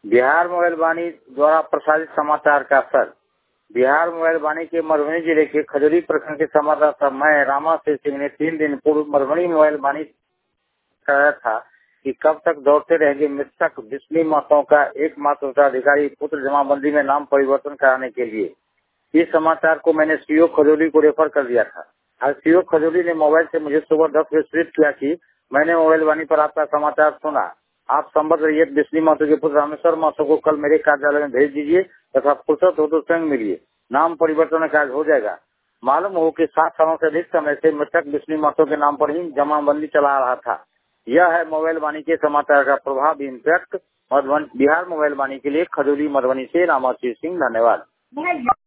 Bihar mobile वाणी द्वारा प्रसारित समाचार का सर। बिहार मोबाइल वाणी के मधुबनी जिले के खजूरी प्रखंड के संवाददाता मैं रामा सिंह ने 3 दिन पूर्व मधुबनी मोबाइल वाणी कहा था कि कब तक दौड़ते रहेंगे मृतक बिस्मी महतो का एकमात्र उत्तराधिकारी पुत्र जमाबंदी में नाम परिवर्तन कराने के लिए। इस समाचार को मैंने सीओ खजूरी को रेफर कर दिया था। आज सीओ खजूरी ने मोबाइल से मुझे सुबह 10 बजे सूचित किया कि मैंने मोबाइल वाणी पर आपका समाचार सुना। आप संबद्ध रैयत बिस्मी महतो के पुत्र रामेश्वर महतो को कल मेरे कार्यालय में भेज दीजिए तथा फुर्सत हो तो स्वयं मिलिए। नाम परिवर्तन का कार्य हो जाएगा। मालूम हो कि 7 सालों से अधिक समय से मृतक बिस्मी महतो के नाम पर ही जमाबंदी चला रहा था। यह है मोबाइल वाणी के समाचार का प्रभाव इम्पैक्ट। बिहार मोबाइल वाणी के लिए खजूरी मधुबनी से रामा सिंह। धन्यवाद।